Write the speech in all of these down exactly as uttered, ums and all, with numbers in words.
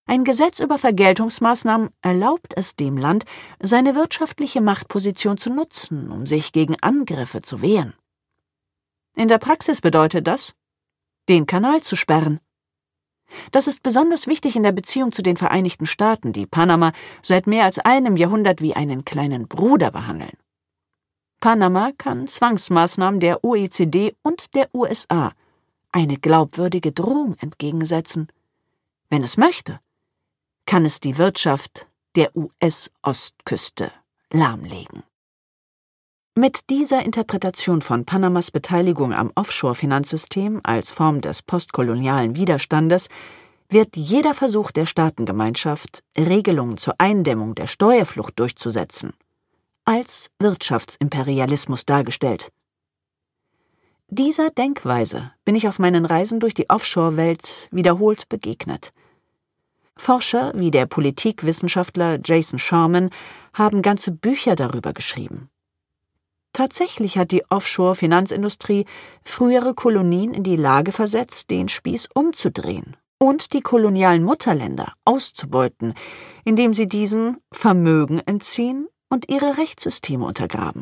Ein Gesetz über Vergeltungsmaßnahmen erlaubt es dem Land, seine wirtschaftliche Machtposition zu nutzen, um sich gegen Angriffe zu wehren. In der Praxis bedeutet das, den Kanal zu sperren. Das ist besonders wichtig in der Beziehung zu den Vereinigten Staaten, die Panama seit mehr als einem Jahrhundert wie einen kleinen Bruder behandeln. Panama kann Zwangsmaßnahmen der O E C D und der U S A eine glaubwürdige Drohung entgegensetzen. Wenn es möchte, kann es die Wirtschaft der U S-Ostküste lahmlegen. Mit dieser Interpretation von Panamas Beteiligung am Offshore-Finanzsystem als Form des postkolonialen Widerstandes wird jeder Versuch der Staatengemeinschaft, Regelungen zur Eindämmung der Steuerflucht durchzusetzen, als Wirtschaftsimperialismus dargestellt. Dieser Denkweise bin ich auf meinen Reisen durch die Offshore-Welt wiederholt begegnet. Forscher wie der Politikwissenschaftler Jason Sharman haben ganze Bücher darüber geschrieben. Tatsächlich hat die Offshore-Finanzindustrie frühere Kolonien in die Lage versetzt, den Spieß umzudrehen und die kolonialen Mutterländer auszubeuten, indem sie diesen Vermögen entziehen und ihre Rechtssysteme untergraben.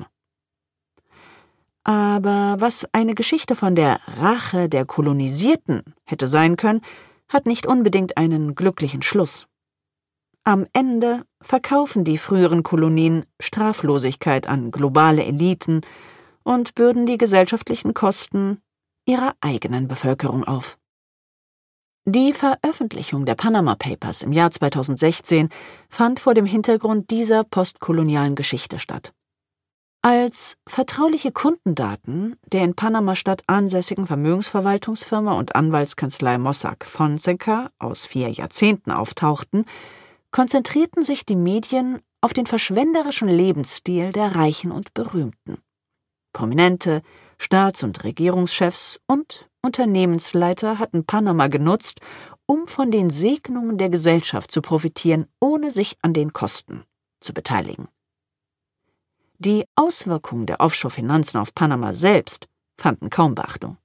Aber was eine Geschichte von der Rache der Kolonisierten hätte sein können, hat nicht unbedingt einen glücklichen Schluss. Am Ende verkaufen die früheren Kolonien Straflosigkeit an globale Eliten und bürden die gesellschaftlichen Kosten ihrer eigenen Bevölkerung auf. Die Veröffentlichung der Panama Papers im Jahr zweitausendsechzehn fand vor dem Hintergrund dieser postkolonialen Geschichte statt. Als vertrauliche Kundendaten der in Panama-Stadt ansässigen Vermögensverwaltungsfirma und Anwaltskanzlei Mossack Fonseca aus vier Jahrzehnten auftauchten, konzentrierten sich die Medien auf den verschwenderischen Lebensstil der Reichen und Berühmten. Prominente Staats- und Regierungschefs und Unternehmensleiter hatten Panama genutzt, um von den Segnungen der Gesellschaft zu profitieren, ohne sich an den Kosten zu beteiligen. Die Auswirkungen der Offshore-Finanzen auf Panama selbst fanden kaum Beachtung.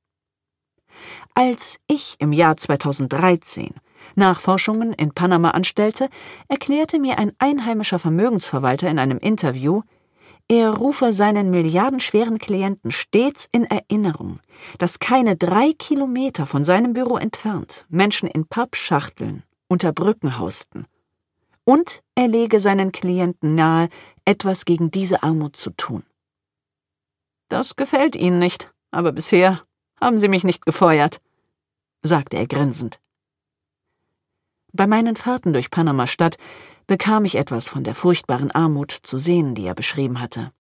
Als ich im Jahr zweitausenddreizehn Nachforschungen in Panama anstellte, erklärte mir ein einheimischer Vermögensverwalter in einem Interview, er rufe seinen milliardenschweren Klienten stets in Erinnerung, dass keine drei Kilometer von seinem Büro entfernt Menschen in Pappschachteln unter Brücken hausten. Und er lege seinen Klienten nahe, etwas gegen diese Armut zu tun. »Das gefällt Ihnen nicht, aber bisher haben Sie mich nicht gefeuert«, sagte er grinsend. Bei meinen Fahrten durch Panama-Stadt bekam ich etwas von der furchtbaren Armut zu sehen, die er beschrieben hatte.